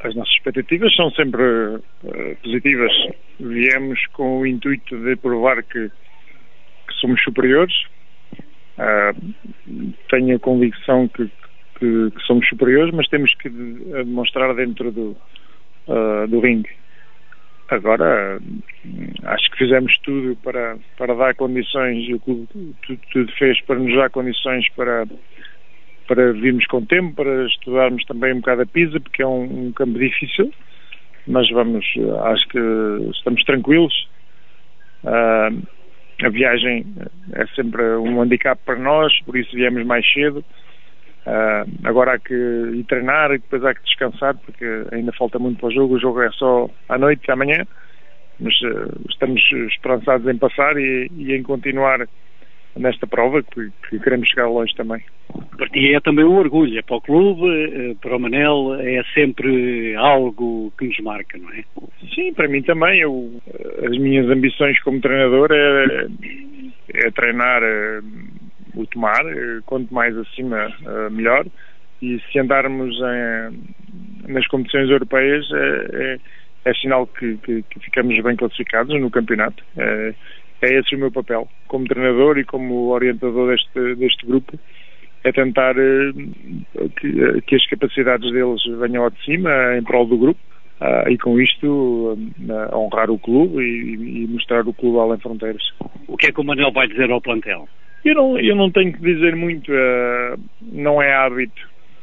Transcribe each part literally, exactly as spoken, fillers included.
As nossas expectativas são sempre uh, positivas. Viemos com o intuito de provar que, que somos superiores. Uh, tenho a convicção que, que, que somos superiores, mas temos que demonstrar dentro do, uh, do ringue. Agora, acho que fizemos tudo para, para dar condições, e o clube tudo, tudo fez para nos dar condições para, para virmos com tempo, para estudarmos também um bocado a Pisa, porque é um, um campo difícil, mas vamos, acho que estamos tranquilos. Uh, a viagem é sempre um handicap para nós, por isso viemos mais cedo. Uh, agora há que ir treinar e depois há que descansar, porque ainda falta muito para o jogo. O jogo é só à noite, amanhã, mas uh, estamos esperançados em passar e, e em continuar nesta prova, que, que queremos chegar longe também. E é também um orgulho, é para o clube, para o Manel, é sempre algo que nos marca, não é? Sim, para mim também. Eu, as minhas ambições como treinador é, é treinar o Tomar, quanto mais acima, melhor. E se andarmos em, nas competições europeias, é, é, é sinal que, que, que ficamos bem classificados no campeonato. É, é esse o meu papel, como treinador e como orientador deste, deste grupo, é tentar uh, que, que as capacidades deles venham ao de cima, em prol do grupo, uh, e com isto uh, honrar o clube e, e mostrar o clube além fronteiras. O que é que o Manel vai dizer ao plantel? Eu não, eu não tenho que dizer muito, uh, não é hábito,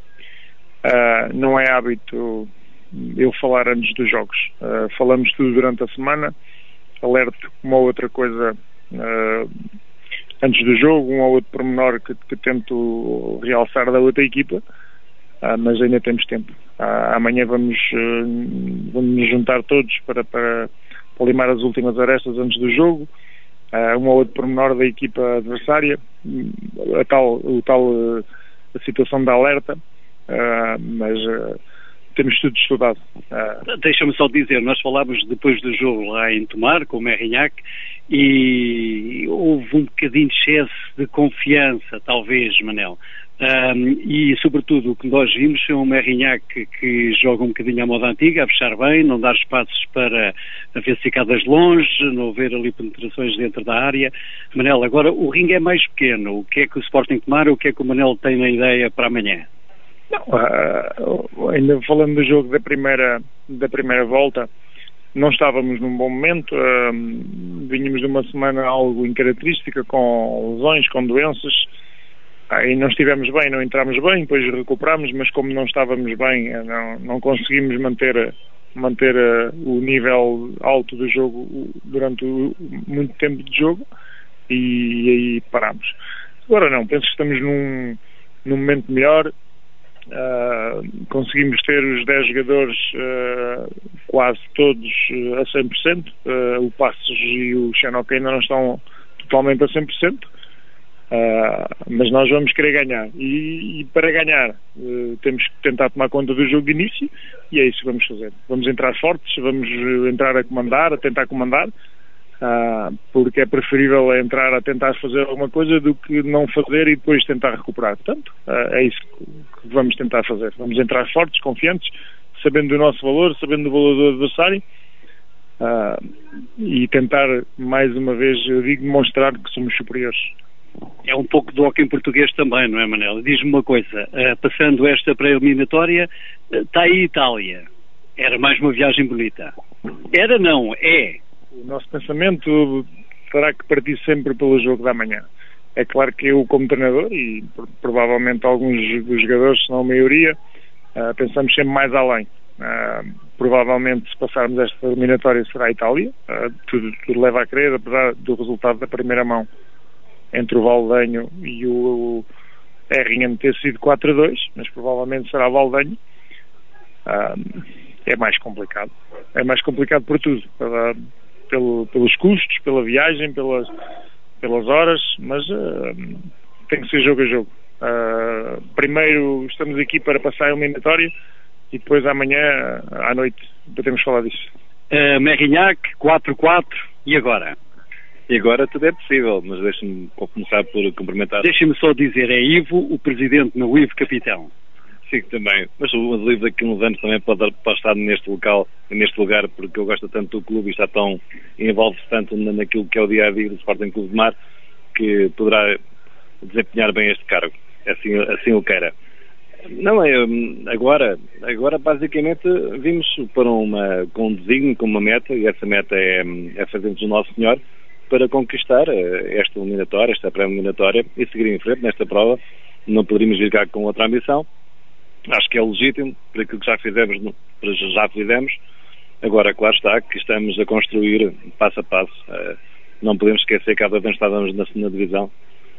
uh, não é hábito eu falar antes dos jogos. Uh, falamos tudo durante a semana, alerto uma ou outra coisa uh, antes do jogo, um ou outro pormenor que, que tento realçar da outra equipa, uh, mas ainda temos tempo. Uh, amanhã vamos, uh, vamos nos juntar todos para, para, para limar as últimas arestas antes do jogo. Uh, um ou outro pormenor da equipa adversária, a tal, o tal uh, a situação da alerta, uh, mas uh, temos tudo estudado. Uh... Deixa-me só dizer, nós falámos depois do jogo lá em Tomar, com o Mérignac, e houve um bocadinho de excesso de confiança, talvez, Manel. Um, e, sobretudo, o que nós vimos é um Mérignac que, que joga um bocadinho à moda antiga, a fechar bem, não dar espaços para haver ficadas longe, não haver ali penetrações dentro da área. Manel, agora o ringue é mais pequeno. O que é que o Sporting Tomar, o que é que o Manel tem na ideia para amanhã? Não, uh, ainda falando do jogo da primeira, da primeira volta, não estávamos num bom momento, uh, vínhamos de uma semana algo incaracterística, com lesões, com doenças, uh, e não estivemos bem, não entramos bem, depois recuperámos, mas como não estávamos bem, não, não conseguimos manter, manter uh, o nível alto do jogo durante o, muito tempo de jogo, e aí parámos. Agora não, penso que estamos num, num momento melhor. Uh, conseguimos ter os dez jogadores uh, quase todos uh, a cem por cento. Uh, o Passos e o Xenoca ainda não estão totalmente a cem por cento, uh, mas nós vamos querer ganhar e, e para ganhar uh, temos que tentar tomar conta do jogo de início, e é isso que vamos fazer. Vamos entrar fortes, vamos entrar a comandar, a tentar comandar, Uh, porque é preferível entrar a tentar fazer alguma coisa do que não fazer e depois tentar recuperar. Portanto, uh, é isso que vamos tentar fazer. Vamos entrar fortes, confiantes, sabendo do nosso valor, sabendo do valor do adversário, uh, e tentar, mais uma vez, eu digo, demonstrar que somos superiores. É um pouco do hockey em português também, não é, Manel? Diz-me uma coisa, uh, passando esta pré-eliminatória, está uh, aí Itália. Era mais uma viagem bonita. Era não, é... O nosso pensamento terá que partir sempre pelo jogo da manhã. É claro que eu, como treinador, e provavelmente alguns dos jogadores, se não a maioria, uh, pensamos sempre mais além. Uh, provavelmente, se passarmos esta eliminatória, será a Itália. Uh, tudo, tudo leva a crer, apesar do resultado da primeira mão entre o Valdenho e o Erringham ter sido quatro a dois, mas provavelmente será Valdenho. Uh, é mais complicado. É mais complicado por tudo. Uh, Pelo, pelos custos, pela viagem, pelas, pelas horas, mas uh, tem que ser jogo a jogo. Uh, primeiro estamos aqui para passar a eliminatória e depois amanhã à noite podemos falar disso. Uh, Mérignac, quatro a quatro, e agora? E agora tudo é possível, mas deixe-me começar por cumprimentar... Deixe-me só dizer, é Ivo, o presidente, não o Ivo Capitão. Sim, também. Mas o Azevedo daqui a uns anos também pode, pode estar neste local, neste lugar, porque eu gosto tanto do clube e está tão, envolve-se tanto naquilo que é o dia-a-dia do Sporting Clube de Mar, que poderá desempenhar bem este cargo. Assim, assim o queira. Não, é, agora, agora basicamente vimos para uma, com um desígnio, com uma meta, e essa meta é, é fazermos o Nosso Senhor para conquistar esta eliminatória, esta pré-eliminatória e seguir em frente nesta prova. Não poderíamos vir cá com outra ambição. Acho que é legítimo, por aquilo que já fizemos, já fizemos. Agora, claro está que estamos a construir passo a passo. Não podemos esquecer que há dois anos estávamos na segunda divisão,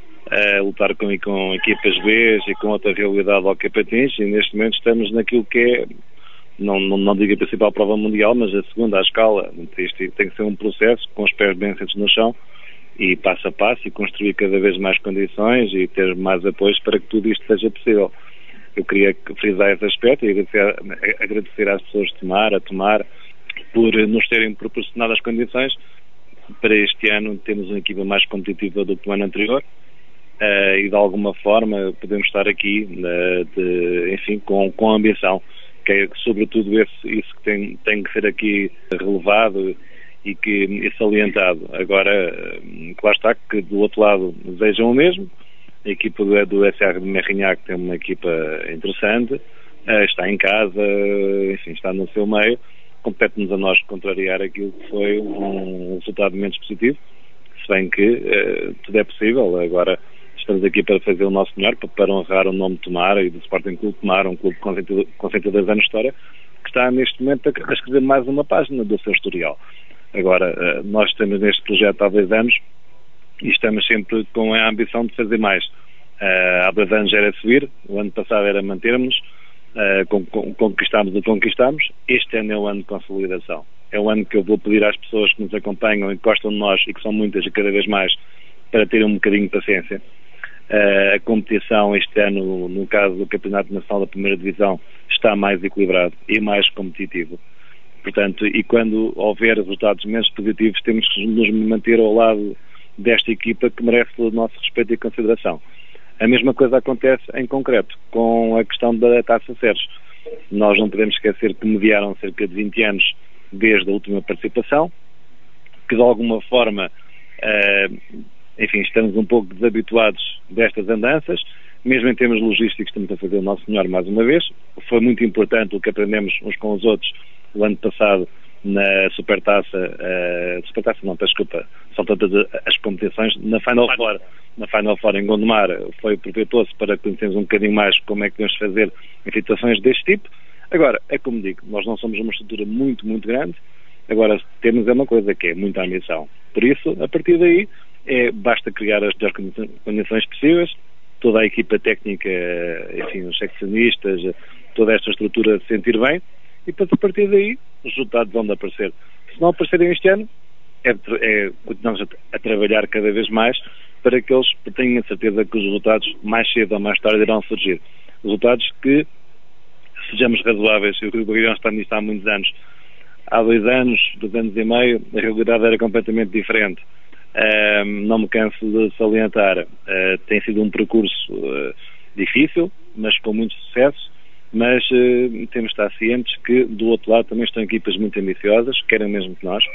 a lutar com, com equipas B e com outra realidade ao que Patins, e neste momento estamos naquilo que é, não, não, não digo a principal prova mundial, mas a segunda à escala. Isto tem que ser um processo com os pés bem assentos no chão e passo a passo, e construir cada vez mais condições e ter mais apoios para que tudo isto seja possível. Eu queria frisar esse aspecto e agradecer, agradecer às pessoas de Tomar, a Tomar, por nos terem proporcionado as condições para este ano termos uma equipa mais competitiva do que o ano anterior. Uh, e de alguma forma podemos estar aqui uh, de, enfim, com, com ambição, que é sobretudo esse, isso que tem, tem que ser aqui relevado e, que, e salientado. Agora, uh, claro está que do outro lado desejam o mesmo. A equipa do, do S R de Merrinhac tem uma equipa interessante, uh, está em casa, enfim, está no seu meio. Compete-nos a nós contrariar aquilo que foi um resultado menos positivo, se bem que uh, tudo é possível. Agora estamos aqui para fazer o nosso melhor, para, para honrar o nome de Tomar e do Sporting Clube de Tomar, um clube com cento e dois anos de história, que está neste momento a, a escrever mais uma página do seu historial. Agora, uh, nós estamos neste projeto há dois anos e estamos sempre com a ambição de fazer mais. Uh, há dois anos era subir, o ano passado era mantermos, uh, com, com, conquistámos o conquistámos. Este ano é o ano de consolidação. É o ano que eu vou pedir às pessoas que nos acompanham e que gostam de nós, e que são muitas e cada vez mais, para terem um bocadinho de paciência. Uh, a competição este ano, no caso do Campeonato Nacional da Primeira Divisão, está mais equilibrado e mais competitivo. Portanto, e quando houver resultados menos positivos, temos que nos manter ao lado desta equipa que merece o nosso respeito e consideração. A mesma coisa acontece em concreto com a questão da Taça Sérgio. Nós não podemos esquecer que mediaram cerca de vinte anos desde a última participação, que de alguma forma, uh, enfim, estamos um pouco desabituados destas andanças. Mesmo em termos logísticos estamos a fazer o Nosso Senhor mais uma vez. Foi muito importante o que aprendemos uns com os outros o ano passado na Supertaça, uh, Supertaça não, desculpa, são todas as competições, na Final Four, na Final Four em Gondomar, foi proveitoso para conhecermos um bocadinho mais como é que podemos fazer em situações deste tipo. Agora, é como digo, nós não somos uma estrutura muito, muito grande. Agora, temos é uma coisa que é muita ambição. Por isso, a partir daí, é, basta criar as melhores condições possíveis, toda a equipa técnica, enfim, os seccionistas, toda esta estrutura se sentir bem, e depois a partir daí os resultados vão de aparecer. Se não aparecerem este ano, é, é, continuamos a, a trabalhar cada vez mais para que eles tenham a certeza que os resultados mais cedo ou mais tarde irão surgir. Resultados que sejamos razoáveis. Eu, o Guilherme está nisto há muitos anos. Há dois anos, dois anos e meio, a realidade era completamente diferente. Uh, não me canso de salientar. Uh, tem sido um percurso uh, difícil, mas com muito sucesso. Mas uh, temos de estar cientes que do outro lado também estão equipas muito ambiciosas, querem mesmo que nós.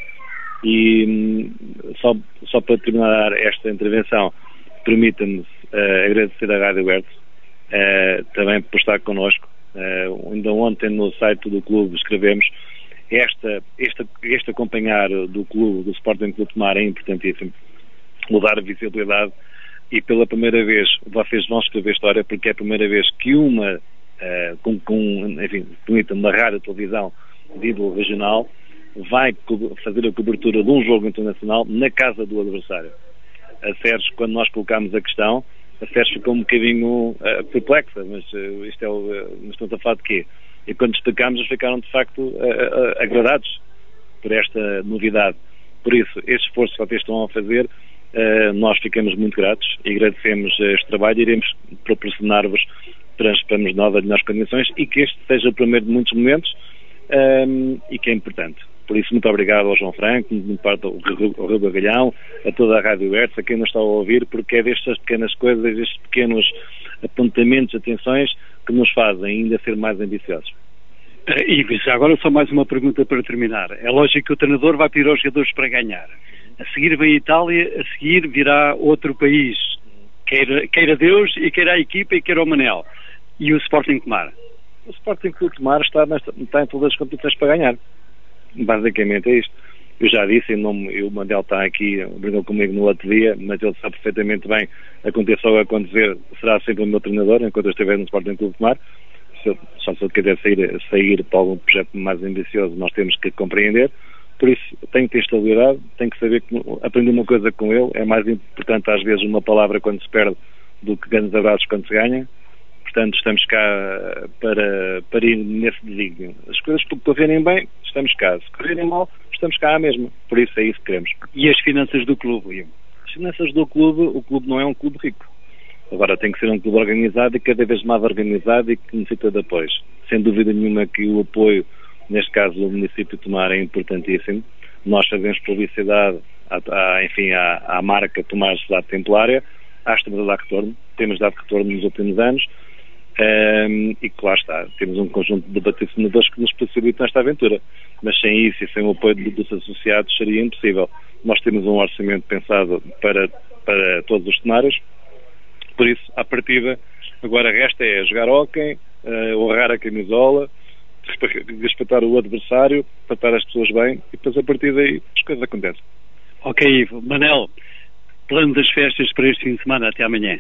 E um, só, só para terminar esta intervenção, permita-me uh, agradecer à Rádio Hertz uh, também por estar connosco. Uh, ainda ontem no site do clube escrevemos esta, esta, este acompanhar do clube, do Sporting Clube de Tomar, é importantíssimo, mudar a visibilidade, e pela primeira vez vocês vão escrever história, porque é a primeira vez que uma uh, com, com, enfim, uma rádio televisão de ídolo regional vai fazer a cobertura de um jogo internacional na casa do adversário. A Sérgio, quando nós colocámos a questão, a Sérgio ficou um bocadinho uh, perplexa, mas uh, isto é o, uh, mas estamos a falar de quê? E quando destacámos, eles ficaram de facto uh, uh, agradados por esta novidade. Por isso, este esforço que vocês estão a fazer, uh, nós ficamos muito gratos e agradecemos este trabalho e iremos proporcionar-vos transparamos nós as melhores condições, e que este seja o primeiro de muitos momentos um, e que é importante. Por isso, muito obrigado ao João Franco, muito parte ao Rui Bagalhão, a toda a Rádio Hertz, a quem nos está a ouvir, porque é destas pequenas coisas, destes pequenos apontamentos, atenções que nos fazem ainda ser mais ambiciosos. E agora só mais uma pergunta para terminar. É lógico que o treinador vai pedir aos jogadores para ganhar. A seguir vem a Itália, a seguir virá outro país. Queira, queira Deus e queira a equipa e queira o Manel. E o Sporting Tomar? O Sporting Clube Tomar está, nesta, está em todas as competições para ganhar. Basicamente é isto. Eu já disse, não, o Manel está aqui, brincou comigo no outro dia, mas ele sabe perfeitamente bem, aconteça ou acontecer, será sempre o meu treinador, enquanto eu estiver no Sporting Clube Tomar. Só se eu quiser sair, sair para algum projeto mais ambicioso, nós temos que compreender. Por isso, tenho que ter estabilidade, tenho que saber que aprender uma coisa com ele. É mais importante, às vezes, uma palavra quando se perde do que grandes abraços quando se ganha. Portanto, estamos cá para, para ir nesse desígnio. As coisas que correrem bem, estamos cá. Se correrem mal, estamos cá à mesma. Por isso, é isso que queremos. E as finanças do clube, Ian? As finanças do clube, o clube não é um clube rico. Agora tem que ser um clube organizado e cada vez mais organizado e que necessita de apoios. Sem dúvida nenhuma que o apoio, neste caso do município de Tomar, é importantíssimo. Nós fazemos publicidade à, à, enfim, à, à marca Tomar Sociedade Templária. Acho que estamos a dar retorno. Temos dado retorno nos últimos anos. Um, e que lá está. Temos um conjunto de patrocinadores que nos possibilitam esta aventura. Mas sem isso e sem o apoio dos associados seria impossível. Nós temos um orçamento pensado para, para todos os cenários. Por isso, à partida, agora resta é jogar hóquei, uh, honrar a camisola, respeitar o adversário, tratar as pessoas bem e depois a partir daí as coisas acontecem. Ok, Ivo. Manel, plano das festas para este fim de semana até amanhã?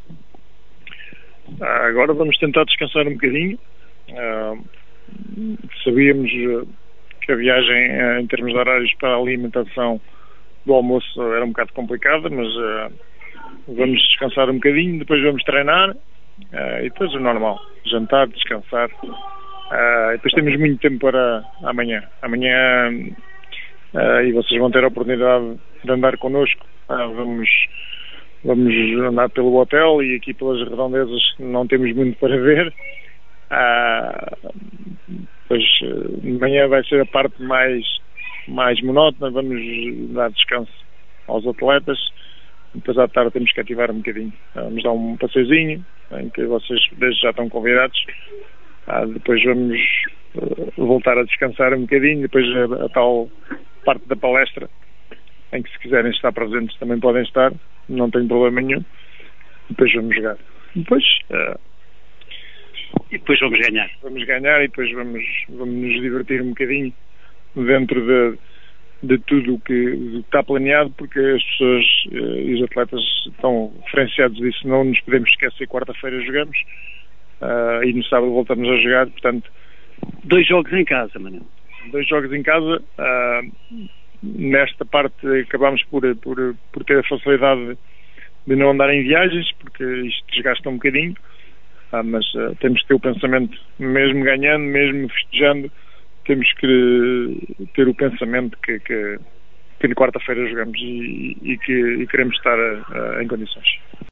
Ah, agora vamos tentar descansar um bocadinho. Ah, sabíamos que a viagem em termos de horários para a alimentação do almoço era um bocado complicada, mas... Ah, vamos descansar um bocadinho, depois vamos treinar uh, e depois o normal, jantar, descansar uh, e depois temos muito tempo para amanhã amanhã uh, e vocês vão ter a oportunidade de andar connosco. uh, vamos, vamos andar pelo hotel e aqui pelas redondezas não temos muito para ver. Uh, depois uh, de manhã vai ser a parte mais, mais monótona, vamos dar descanso aos atletas. Depois à tarde temos que ativar um bocadinho. Vamos dar um passeiozinho, em que vocês desde já estão convidados. Ah, depois vamos uh, voltar a descansar um bocadinho. Depois a, a tal parte da palestra, em que se quiserem estar presentes também podem estar. Não tem problema nenhum. Depois vamos jogar. Depois... Uh, e depois vamos ganhar. Vamos ganhar e depois vamos, vamos nos divertir um bocadinho dentro de... de tudo o que está planeado, porque as pessoas uh, e os atletas estão referenciados disso. Não nos podemos esquecer, quarta-feira jogamos uh, e no sábado voltamos a jogar, portanto... Dois jogos em casa, Manel. Dois jogos em casa. Uh, nesta parte acabámos por, por, por ter a facilidade de não andar em viagens, porque isto desgasta um bocadinho, uh, mas uh, temos que ter o pensamento, mesmo ganhando, mesmo festejando, temos que ter o pensamento que, que, que na quarta-feira jogamos e, e que e queremos estar a, a, em condições.